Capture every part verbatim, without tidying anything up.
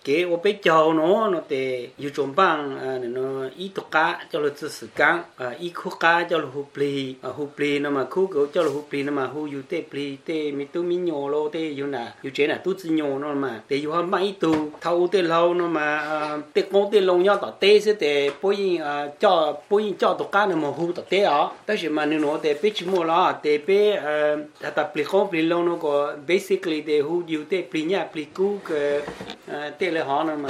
kế ô bé châu nó nó để yêu trồng băng nó ít tổ cá cho là tự sự cá ít khu cá cho là hụp lì hụp lì nó mà khu kiểu cho là hụp lì nó mà hụp yêu tê lì tê mi tu mi nhô lô tê yêu nà yêu chế nà tu chỉ nhô nó mà để yêu hơn mấy tu thâu tê lâu nó mà tê con tê lông nhau tỏ tê sẽ để bôi cho bôi cho tổ cá nó mà hụp tỏ tê ó但是mà nó để bé chỉ mua lo để bé tập lì con lì lâu nó có basically để hụp yêu tê lì nhá lì cú cái tê là họ nó mà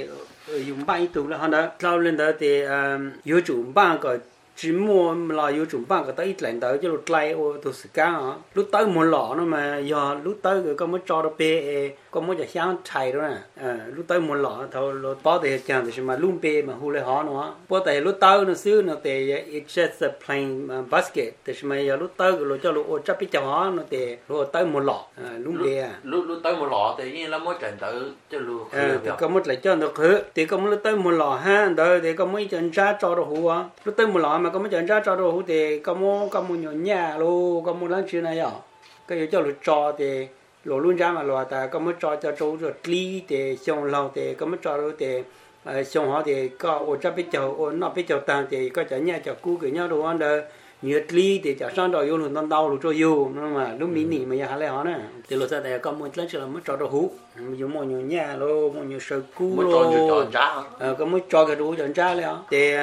dùng băng tụ là họ đã lao lên đó thì yêu chủ băng có chỉ mua là yêu chủ băng có tới ít lần tới cho lúc lại ô tụ sự cá hả lúc tới một lọ nó mà giờ lúc tới rồi có mới cho nó bê có mớiจะ香菜đó nè lúc tới một lọ thôi lúc bao thì chẳng thì mà luôn bê mà hu lại họ nữa bao thì lúc tới nó xứ nó thì it's just a plain basket thì mà giờ lúc tới rồi cho lúc ô chấp cái chảo họ nó thì lúc tới một lọ luôn bê à lúc lúc tới một lọ thì như là mới trận tới cho lúc thì có mới lại cho nó khử thì có mới lúc tới một lọ ha rồi thì có mới chân ra cho nó hu á lúc tới một lọ mà có mới chân ra cho nó hu thì có mới có mới nhỏ nhà luôn có mới lăn chuyện này à cái cho lúc cho thì lỗ luôn ra mà lỗ ta có mới cho cho chỗ rồi lý để xong lâu thì có mới cho rồi thì xong họ thì có ở trong bên chầu ở nọ bên chầu tàng thì có chả nhà chả cũ cái nhau đồ ăn đó nhiều lý thì chả sang rồi vô luôn tao đau luôn cho vô nhưng mà lúc mini mà nhà lại họ nè thì lỗ ra thì có một lần chỉ là mới cho đồ hú dùng một nhiều nhà luôn một nhiều sợi cũ luôn có mới cho cái đồ chọn ra liền thì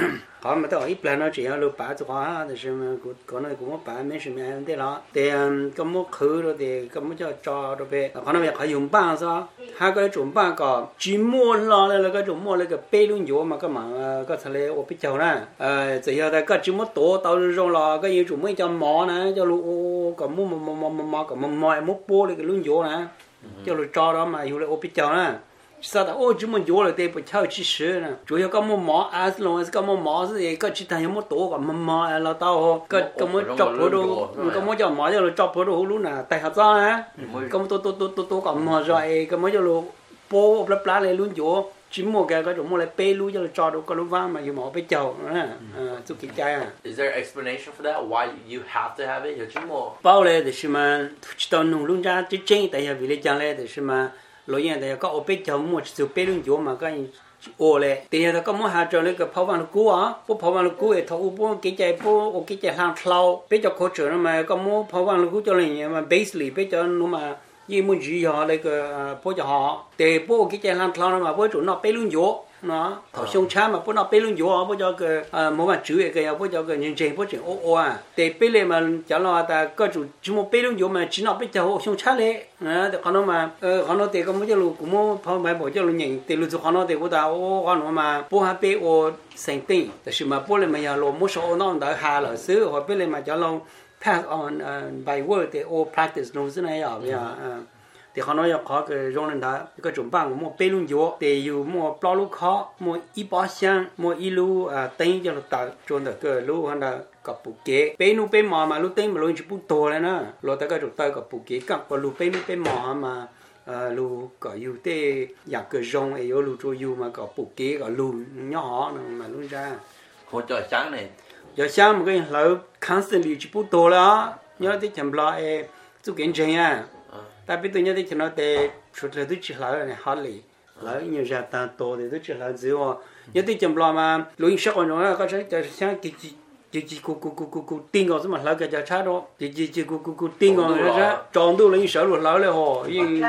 họ mà tao ít lần nó chỉ là lúc bán cho họ thì xem có nơi cũng có bán mấy xem em thế đó thì có một khử rồi thì có một cho cho rồi về họ nói phải dùng băng sao hai cái dùng băng có chỉ mua lo là cái dùng mua là cái bê luôn nhiều mà cái mà cái thằng này ở bên châu nè chỉ là cái chỉ mua tổ tao rồi là cái gì dùng mấy cho mỏ nè cho lu có mua mò mò mò mò có mò mò mua bô là cái luôn nhiều nè cho lu cho đó màอยู่เลยở bên châu nè sao đó ôi chúng mình vô là để bị theo chỉ sửa nè chủ yếu có một mỏ à long có một mỏ thì có chỉ thành một tổ còn một mỏ là tao có có một chọc vào đồ có một chọc mỏ rồi chọc vào đồ luôn nè tại hạt ra á có một tổ tổ tổ tổ tổ còn mỏ rồi có một cho bố lấp lá này luôn chỗ chỉ một cái cái chỗ một lại pê luôn cho cho đồ có lúc vang mà dùng mỏ bị chầu nè chú kỹ trai à. Is there an explanation for that? Why you have to have it? Chỉ một bao này thì mà chỉ tao nung luôn ra chỉ trên tại vì lấy chẳng lẽ thì mà lối như thế có ở bên trong một số bên luôn chỗ mà cái ô lệ thì là có một hạt cho lấy cái pháo văn cũ á bố pháo văn cũ thì thầu bố cái chạy bố ở cái chạy hàng thau bên cho khó chịu mà có một pháo văn cũ cho lấy mà basically bên cho nó mà như muốn gì họ lấy cái bố cho họ thì bố cái chạy hàng thau mà bố chủ nó bên luôn chỗ nó thầu sông cha mà bố nó bên luôn chỗ bố cho cái một mặt chữ cái bố cho cái nhân trình bố chuyện ô ô à thì bên này mà cho nó ta có chủ chỉ một bên luôn chỗ mà chỉ nó bên cho sông cha lấy thì họ nó mà họ nó thì có một cái lu cũng một phong bài bộ cho lu nhìn thì lu cho họ nó thì cũng tao họ nó mà bố hai bên ô sinh tinh thì mà bố lên mà giờ lu một số nó đã hà là xứ họ bên lên mà cho lu pass on by word thì ô practice nó thế này à bây giờ thì họ nói có cái rong lên đó cái chuẩn bằng một bên luôn chỗ thìอยู่một bao lúc khó một ít bao sang một ít lu à tên cho nó tạo cho nó cái lu hắn làกับปุกเกะเป็นนูเป็นหมอมาลูกเต้นมาลูกจิปุโตเลยนะเราแต่ก็ถูกเตยกับปุกเกะกับลูกเป็นนูเป็นหมอมาเอ่อลูกก็อยู่เตอยากเกิดจงไอ้โยลูกโจอยู่มากับปุกเกะกับลูกย่อนะมาลูกจ้าหัวใจช้างเนี่ย giờ sáng một cái là constantly chỉ bút đồ là nhớ tới chấm lo e chú kiến trình à tại vì tôi nhớ tới chấm lo để suốt là tôi chỉ là này hot lì là nhiều gia ta to thì tôi chỉ là gì à nhớ tới chấm lo mà lúc sáng còn nói có sáng giờ sáng chỉ chỉ chỉ chỉ cu cu cu cu cu tiếng gọi mà là cái giờ sáng đó chỉ chỉ chỉ cu cu cu tiếng gọi ra tròn tôi lấy sợ luôn lấy hồ nhưng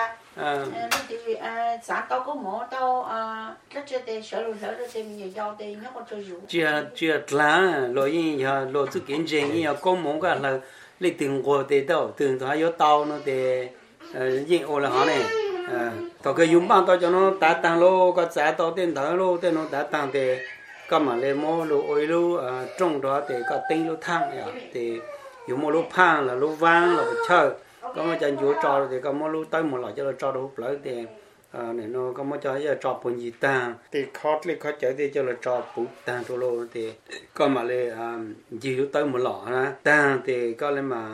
à thì à sáng tao có mỏ tao à rất là để sợ luôn sợ rồi tìm nhiều giàu tiền nó còn chơi rượu chưa chưa là rồi như giờ rồi chú kiến trình như có mỏ cái là lấy tiền của để đâu tiền đó có tao nó để những ô là họ này tao cái dùng bằng tao cho nó đã tăng lô có giá tao tiền đó lô tiền nó đã tăng để có mà lấy mỏ lô ôi lô trồng đó để có tiền lô thang thì dùng mỏ lô phang là lô vàng là chơi có một trận chúa trò thì có một lúc tới một loại cho nó trò đủ lợi thì này nó có một cho trò bún gì ta thì khó thì khó chơi thì cho nó trò bún ta cho lô thì có mà lấy gì tới một lọ na ta thì có lấy mà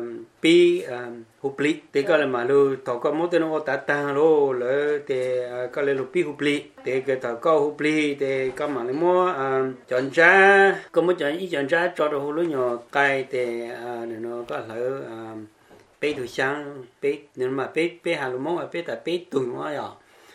pi hụp lì thì có lấy mà lưu thọ có một tên nó ta ta lô lỡ thì có lấy lưu pi hụp lì thì cái thọ có hụp lì thì có mà lấy mua chọn ra có một chọn ý chọn ra cho đồ lúa nhỏ cay thì này nó có lỡ bé tuổi sáng bé nếu mà bé bé hà lô mông bé tại bé tuổi quá rồi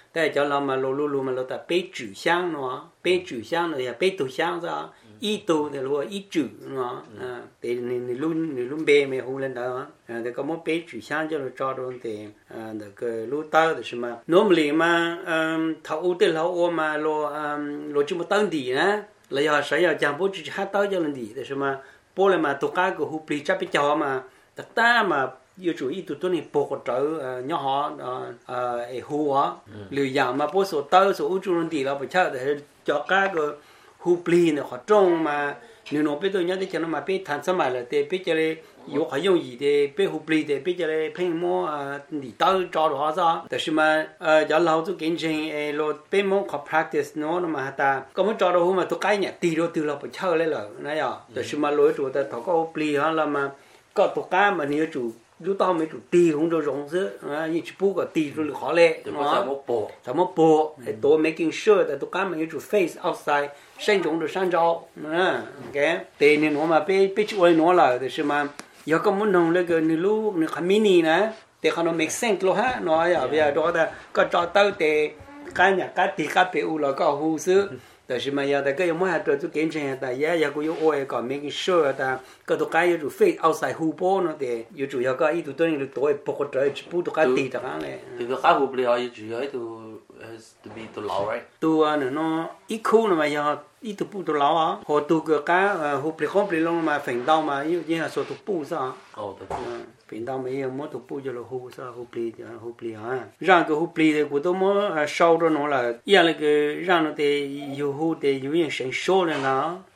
tại cho nó mà lô lô lô mà lô ta bê chữ sang nó bê chữ sang rồi bê tu sang ra ít tu thì lô ít chữ nó à thì nên luôn nên luôn bê mày hú lên đó à thì có một bê chữ sang cho nó cho đồ thì à được cái lô tao thì mà normally mà thầu thì thầu mà lô lô chỉ một tấn đi nè là giờ sẽ giờ chẳng bố chỉ hát tao cho lên đi thì mà bố lại mà tụi cái của hú pli chấp cái cho mà tất ta mà yêu chủ ý tụi tôi này bộ có trở nhỏ họ ờ hú á lười dạng mà bố số tao số u chủ đi là phải chơi để cho các cái hú pli này họ trông mà nếu nó biết tôi nhớ tới cho nó mà biết thành sớm mà là để biết cho nên yêu hay dùng gì để biết hú pli để biết cho nên phim mua đi tao cho họ raแต่是mà giờ lâu tôi kinh doanh rồi biết mua có practice nó mà ta có muốn cho đâu mà tôi cái nhỉ tì rồi từ là phải chơi lên rồi này àแต่是mà lối chủ ta thọ có hú pli ha là mà có tôi cái mà nếu chủ lúc tao mới chủ tì không cho rộng chứ như chỉ bút có tì rồi khó lệ nó một bộ sao một bộ thì tôi making sure là tôi cái mà chủ face outside sinh trong được sang trao nè cái tiền này nó mà bị bị chua nó là thì xem mà giờ có muốn nông lấy cái lúc cái mini nè thì nó make sense lo ha nó ở bây giờ đó là có cho tới thì cái nhà cái thì cái biểu là có hú sưแต่是嘛要แต่ก็ยังไม่หาตัวตัวเก่งใช่ไหมแต่ยังยังก็ยังโอ้ยก็ making sure แต่ก็ตัวcáiอยู่ face outside หูโป้เนาะแต่อยู่主要ก็อีตัวตัวนี้ตัวไอ้ปกติจะพูดตัวcáiตีต่างๆเลยตัวcáiหูปลีเขาอยู่要ตัว has to be ตัว老 right ตัวเนี่ยเนาะอีคู่เนี่ยมายังอีตัวปูตัว老啊พอตัวก็cáiหูปลีเขาปลีลงมาฝังดาวมาอยู่ยังส่วนตัวปูซะอ๋อตัวปู平常没有，没都不叫了胡啥胡皮的胡皮啊，让个胡皮的我都没烧着弄了，养那个让那的有胡的有人生烧了呢，